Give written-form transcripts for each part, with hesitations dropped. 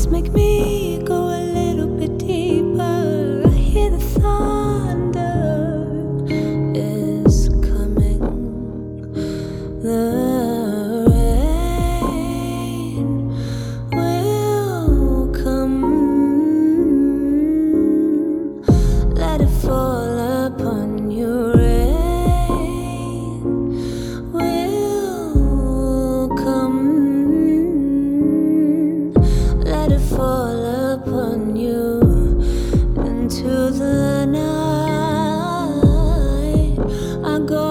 this make me go a little bit deeper? I hear the thunder is coming. The rain will come. Let it fall upon you. Rain will come. Let it fall upon you into the night. I go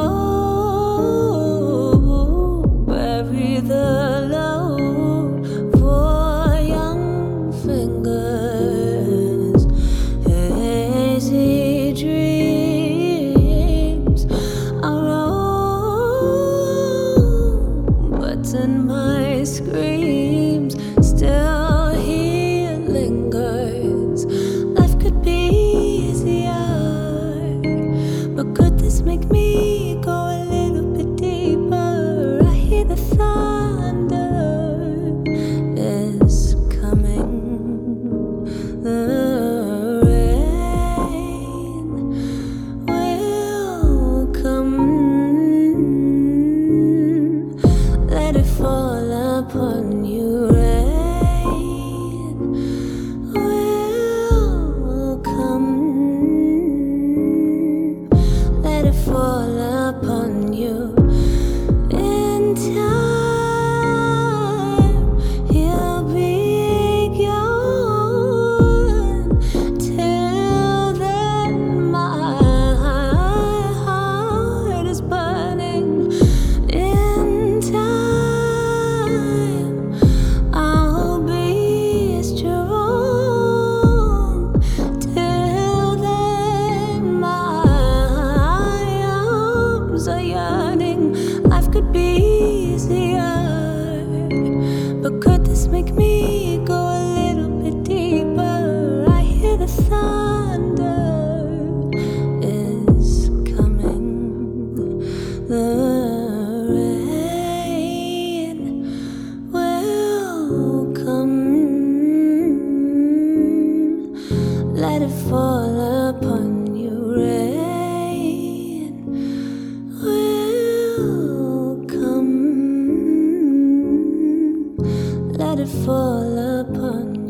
bury the load for young fingers. Hazy dreams I roll, but in my screams still he lingers. Life could be easier, but could this make me go a little bit deeper? I hear the thunder is coming. The rain will come. Let it fall upon you. Rain will come. Let it fall upon you. In time, he'll be gone. Till then, my heart is burning. In time, I'll be strong. Till then, my arms are yearning. Life could be easier, but could this make me go a little bit deeper? I hear the thunder is coming. The rain will come. Let it fall upon you. Rain will come. Let it fall upon you.